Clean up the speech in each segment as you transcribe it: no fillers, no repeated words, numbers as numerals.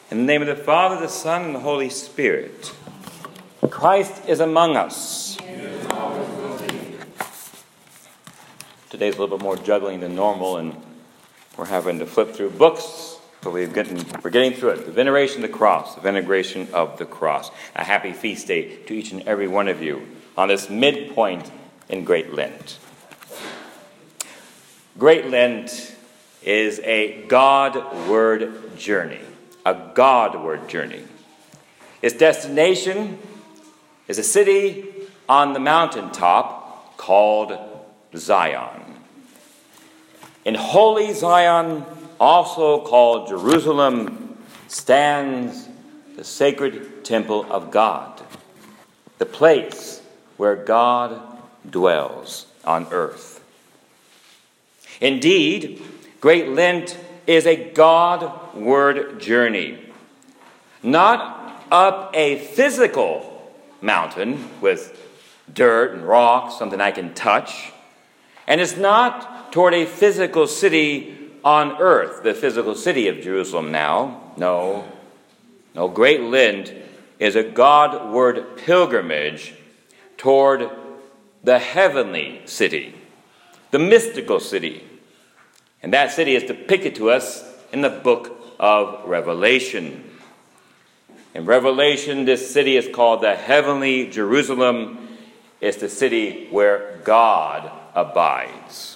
In the name of the Father, the Son, and the Holy Spirit. Christ is among us. Today's a little bit more juggling than normal, and we're having to flip through books, but we're getting through it. The veneration of the cross, the veneration of the cross. A happy feast day to each and every one of you on this midpoint in Great Lent. Great Lent is a Godward journey. A Godward journey. Its destination is a city on the mountaintop called Zion. In holy Zion, also called Jerusalem, stands the sacred temple of God, the place where God dwells on earth. Indeed, Great Lent is a Godward journey, not up a physical mountain with dirt and rocks, something I can touch, and it's not toward a physical city on earth, the physical city of Jerusalem now. No, Great Lent is a Godward pilgrimage toward the heavenly city, the mystical city. And that city is depicted to us in the book of Revelation. In Revelation, this city is called the heavenly Jerusalem. It's the city where God abides.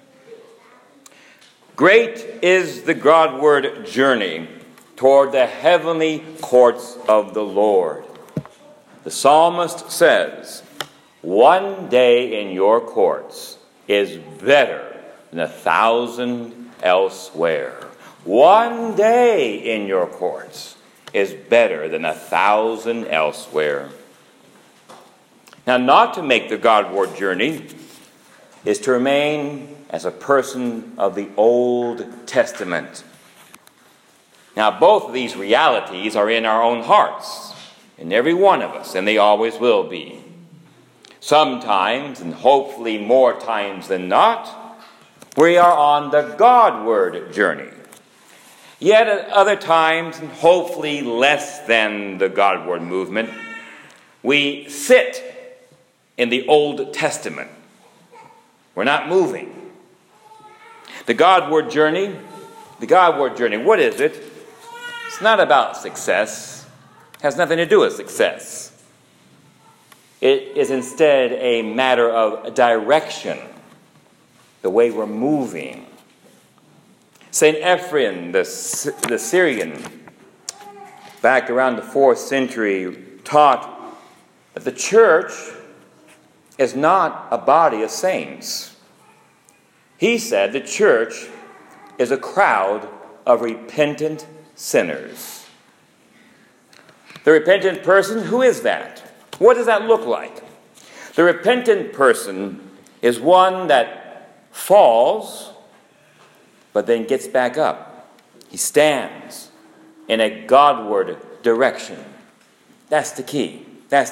Great is the Godward journey toward the heavenly courts of the Lord. The psalmist says, "One day in your courts is better than 1,000 elsewhere." One day in your courts is better than 1,000 elsewhere. Now, not to make the Godward journey is to remain as a person of the Old Testament. Now, both of these realities are in our own hearts, in every one of us, and they always will be. Sometimes, and hopefully more times than not, we are on the Godward journey. Yet at other times, and hopefully less than the Godward movement, we sit in the Old Testament. We're not moving. The Godward journey, what is it? It's not about success. It has nothing to do with success. It is instead a matter of direction. The way we're moving. St. Ephraim, the Syrian, back around the 4th century, taught that the church is not a body of saints. He said the church is a crowd of repentant sinners. The repentant person, who is that? What does that look like? The repentant person is one that falls, but then gets back up. He stands in a Godward direction. That's the key.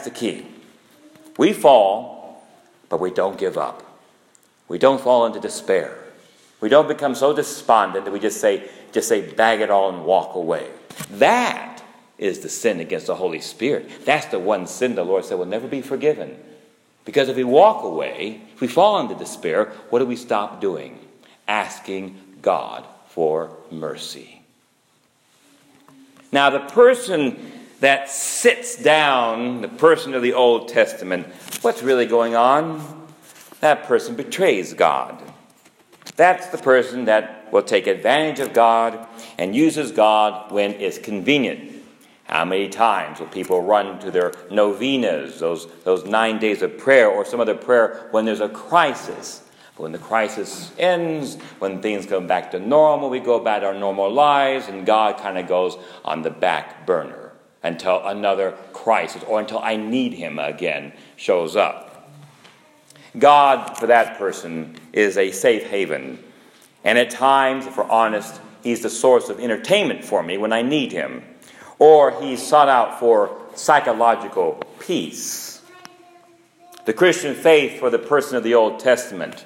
We fall, but we don't give up. We don't fall into despair. We don't become so despondent that we just say, bag it all and walk away. That is the sin against the Holy Spirit. That's the one sin the Lord said will never be forgiven. Because if we walk away, if we fall into despair, what do we stop doing? Asking God for mercy. Now, the person that sits down, the person of the Old Testament, what's really going on? That person betrays God. That's the person that will take advantage of God and uses God when it's convenient. How many times will people run to their novenas, those 9 days of prayer, or some other prayer when there's a crisis? But when the crisis ends, when things go back to normal, we go back to our normal lives, and God kind of goes on the back burner until another crisis, or until I need him again, shows up. God, for that person, is a safe haven. And at times, if we're honest, he's the source of entertainment for me when I need him. Or he's sought out for psychological peace. The Christian faith for the person of the Old Testament,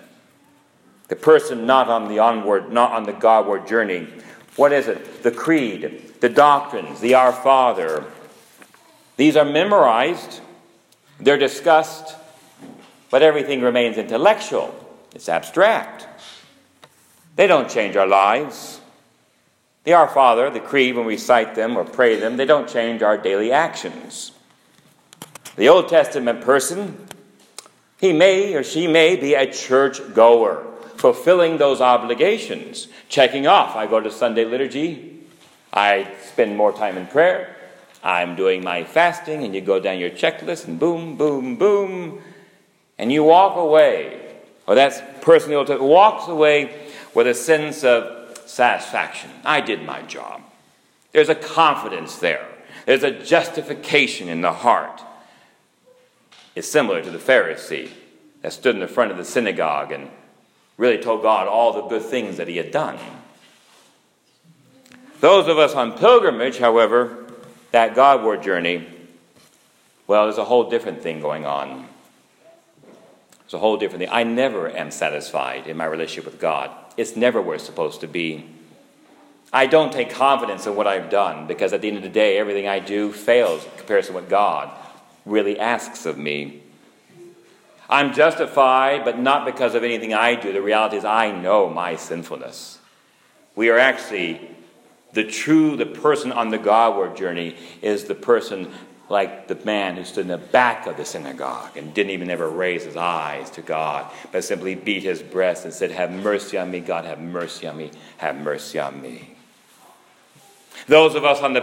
the person not on the Godward journey, what is it? The creed, the doctrines, the Our Father, these are memorized, they're discussed, but everything remains intellectual. It's abstract. They don't change our lives. The Our Father, the Creed, when we cite them or pray them, they don't change our daily actions. The Old Testament person, he may or she may be a church goer, fulfilling those obligations, checking off. I go to Sunday liturgy. I spend more time in prayer. I'm doing my fasting, and you go down your checklist, and boom, boom, boom, and you walk away. Or that person in the Old Testament walks away with a sense of satisfaction. I did my job. There's a confidence there. There's a justification in the heart. It's similar to the Pharisee that stood in the front of the synagogue and really told God all the good things that he had done. Those of us on pilgrimage, however, that Godward journey, well, there's a whole different thing going on. There's a whole different thing. I never am satisfied in my relationship with God. It's never where it's supposed to be. I don't take confidence in what I've done, because at the end of the day, everything I do fails in comparison to what God really asks of me. I'm justified, but not because of anything I do. The reality is I know my sinfulness. We are actually the person on the Godward journey is the person like the man who stood in the back of the synagogue and didn't even ever raise his eyes to God, but simply beat his breast and said, "Have mercy on me, God, have mercy on me, have mercy on me." Those of us on the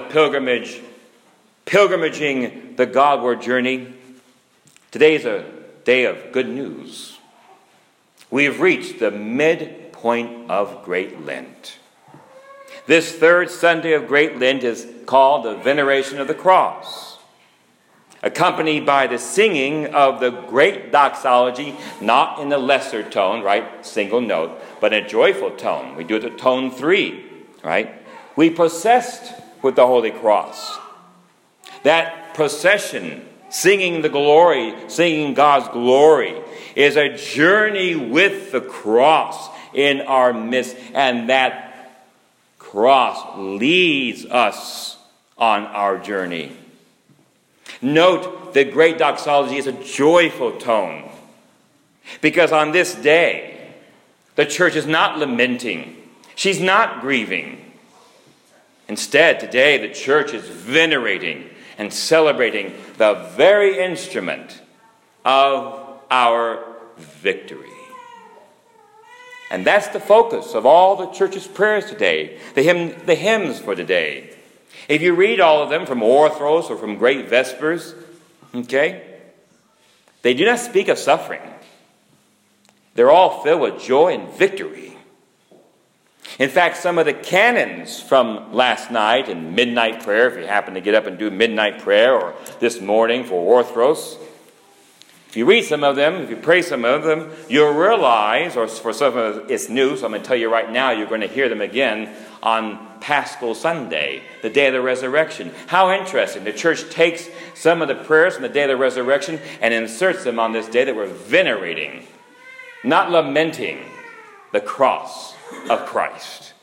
pilgrimaging the Godward journey, today's a day of good news. We have reached the midpoint of Great Lent. This third Sunday of Great Lent is called the Veneration of the Cross, accompanied by the singing of the great doxology, not in the lesser tone, right, single note, but in a joyful tone. We do it at tone 3, right? We processed with the Holy Cross. That procession, singing the glory, singing God's glory, is a journey with the cross in our midst, and that cross leads us on our journey. Note the great doxology is a joyful tone, because on this day, the church is not lamenting. She's not grieving. Instead, today, the church is venerating and celebrating the very instrument of our victory. And that's the focus of all the church's prayers today, the hymns for today. If you read all of them from Orthros or from Great Vespers, okay, they do not speak of suffering. They're all filled with joy and victory. In fact, some of the canons from last night and midnight prayer, if you happen to get up and do midnight prayer, or this morning for Orthros, if you read some of them, if you pray some of them, you'll realize, or for some of us it's new, so I'm going to tell you right now, you're going to hear them again on Paschal Sunday, the day of the resurrection. How interesting. The church takes some of the prayers from the day of the resurrection and inserts them on this day that we're venerating, not lamenting, the cross of Christ.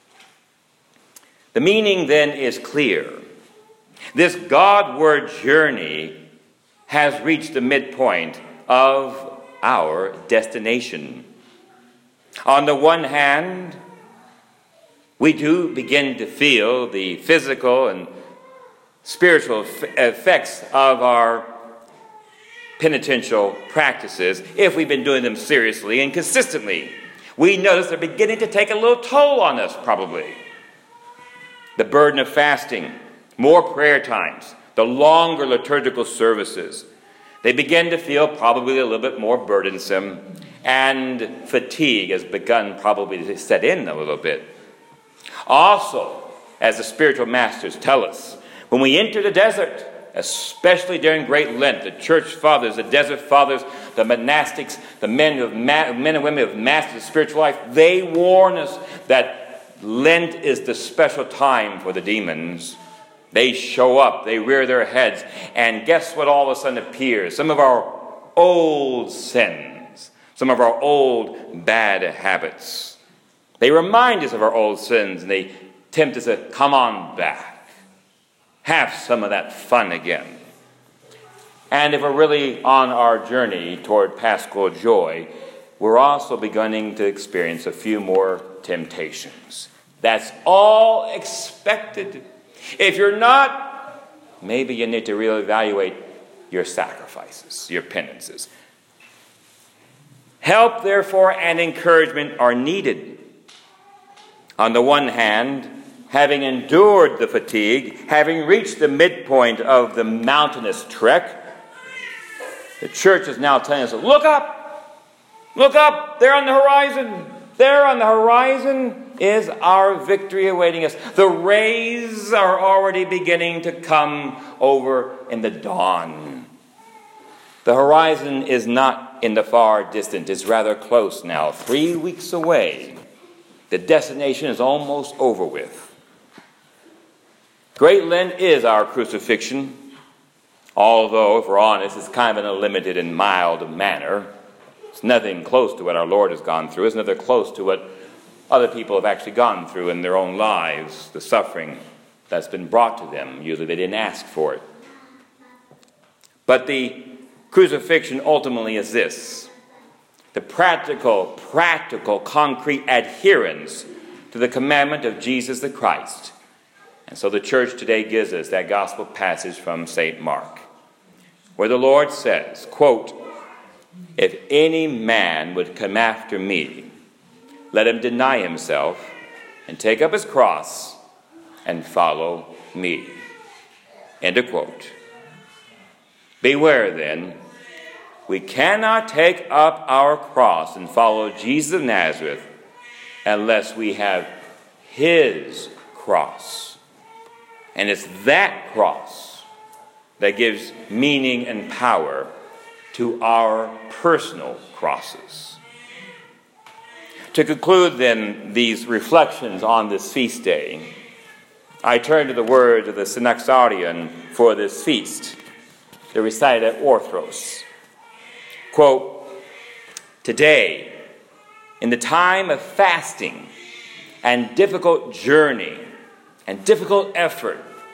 The meaning then is clear. This Godward journey has reached the midpoint of our destination. On the one hand, we do begin to feel the physical and spiritual effects of our penitential practices if we've been doing them seriously and consistently. We notice they're beginning to take a little toll on us, probably. The burden of fasting, more prayer times, the longer liturgical services, they begin to feel probably a little bit more burdensome, and fatigue has begun probably to set in a little bit. Also, as the spiritual masters tell us, when we enter the desert, especially during Great Lent, the church fathers, the desert fathers, the monastics, the men and women who have mastered the spiritual life, they warn us that Lent is the special time for the demons. They show up, they rear their heads, and guess what all of a sudden appears? Some of our old sins, some of our old bad habits. They remind us of our old sins, and they tempt us to come on back. have some of that fun again. And if we're really on our journey toward Paschal joy, we're also beginning to experience a few more temptations. That's all expected. If you're not, maybe you need to reevaluate your sacrifices, your penances. Help, therefore, and encouragement are needed. On the one hand, having endured the fatigue, having reached the midpoint of the mountainous trek, the church is now telling us, look up, there on the horizon. There on the horizon is our victory awaiting us. The rays are already beginning to come over in the dawn. The horizon is not in the far distance. It's rather close now, 3 weeks away. The destination is almost over with. Great Lent is our crucifixion, although, if we're honest, it's kind of in a limited and mild manner. It's nothing close to what our Lord has gone through. It's nothing close to what other people have actually gone through in their own lives, the suffering that's been brought to them. Usually they didn't ask for it. But the crucifixion ultimately is this: the practical, concrete adherence to the commandment of Jesus the Christ. And so the church today gives us that gospel passage from St. Mark, where the Lord says, quote, "If any man would come after me, let him deny himself and take up his cross and follow me." End of quote. Beware then, we cannot take up our cross and follow Jesus of Nazareth unless we have his cross. And it's that cross that gives meaning and power to our personal crosses. To conclude then these reflections on this feast day, I turn to the words of the Synaxarion for this feast, the recited at Orthros. Quote, "Today, in the time of fasting and difficult journey and difficult effort,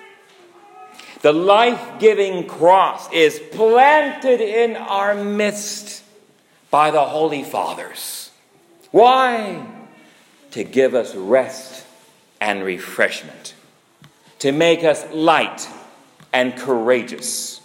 the life-giving cross is planted in our midst by the Holy Fathers. Why? To give us rest and refreshment, to make us light and courageous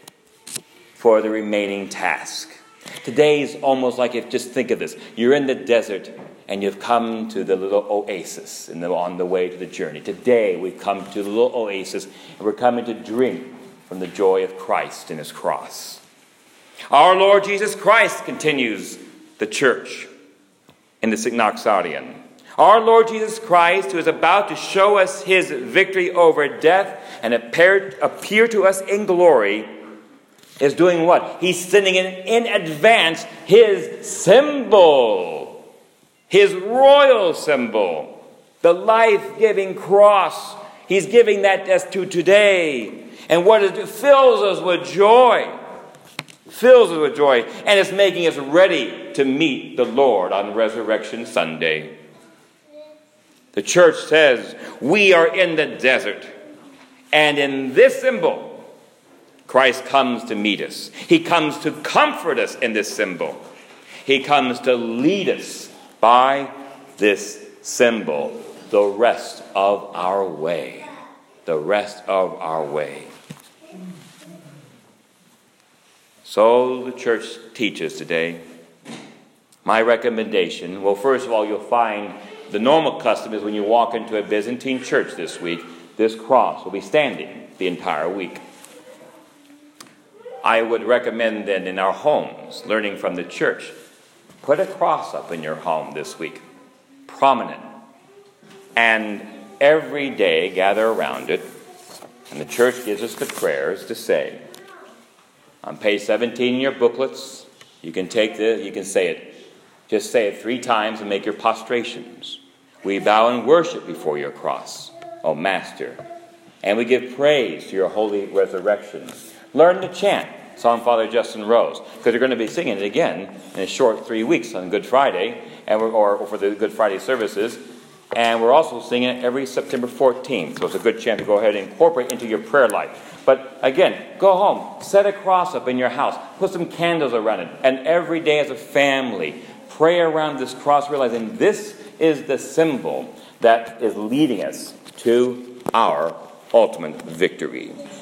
for the remaining task." Today is almost like if, just think of this, you're in the desert and you've come to the little oasis on the way to the journey. Today we've come to the little oasis and we're coming to drink from the joy of Christ and his cross. Our Lord Jesus Christ, continues the church in the Synaxarion, our Lord Jesus Christ, who is about to show us his victory over death and appear to us in glory, is doing what? He's sending in advance his symbol, his royal symbol, the life-giving cross. He's giving that us to today. And what it fills us with joy. Fills us with joy. And it's making us ready to meet the Lord on Resurrection Sunday. The church says we are in the desert. And in this symbol, Christ comes to meet us. He comes to comfort us in this symbol. He comes to lead us by this symbol the rest of our way. The rest of our way. So the church teaches today. My recommendation, well, first of all, you'll find the normal custom is when you walk into a Byzantine church this week, this cross will be standing the entire week. I would recommend then in our homes, learning from the church, put a cross up in your home this week, prominent. And every day gather around it. And the church gives us the prayers to say. On page 17 in your booklets, you can say it. Just say it 3 times and make your prostrations. We bow and worship before your cross, O Master. And we give praise to your holy resurrection. Learn to chant Psalm Father Justin Rose, because we're going to be singing it again in a short 3 weeks on Good Friday, or for the Good Friday services. And we're also singing it every September 14th. So it's a good chance to go ahead and incorporate it into your prayer life. But again, go home, set a cross up in your house, put some candles around it, and every day as a family, pray around this cross, realizing this is the symbol that is leading us to our ultimate victory.